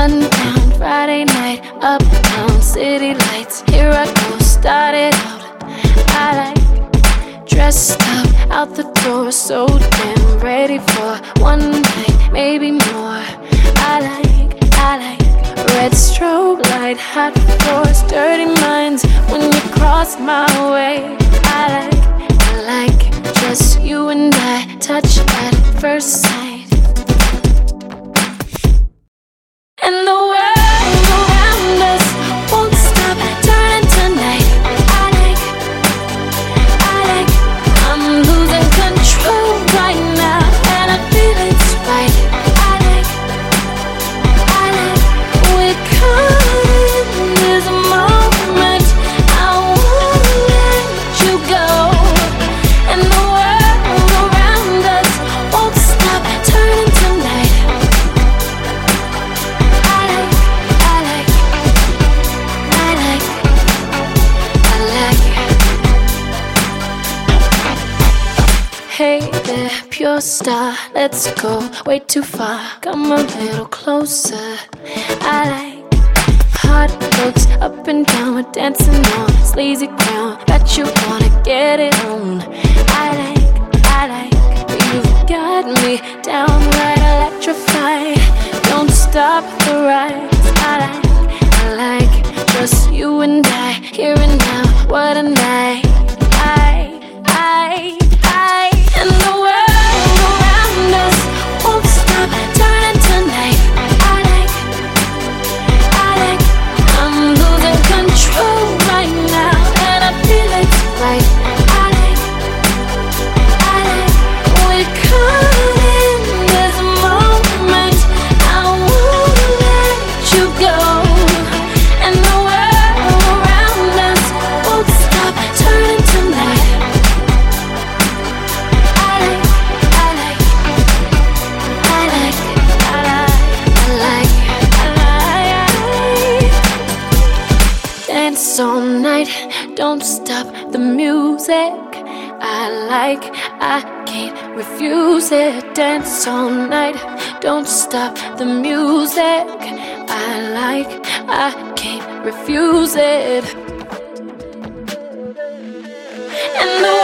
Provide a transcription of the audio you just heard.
sundown, Friday night, uptown, city lights. Here I go, started out. I like dressed up, out the door, so damn ready for one night, maybe more. I like red strobe light, hot floors, dirty minds. When you cross my way, I like just you and I, touch at first sight. And the world around us won't stop turning tonight. I like, I'm losing control right now, and I feel it's right. I like, we're caught in this moment. I won't let you go. And the world around us won't stop turning tonight. Hey there, pure star, let's go way too far. Come a little closer. I like hot looks up and down, we're dancing on sleazy ground. Bet you wanna get it on. I like, you've got me downright electrified. Don't stop the ride. I like, just you and I, here and now. What a night. And the world around us won't stop turning tonight. I like, I'm losing control right now, and I feel it's right. I like, we're caught in this moment. I won't let you go. And the world around us won't stop turning tonight. Dance all night, don't stop the music. I can't refuse it. Dance all night, don't stop the music. I can't refuse it. And the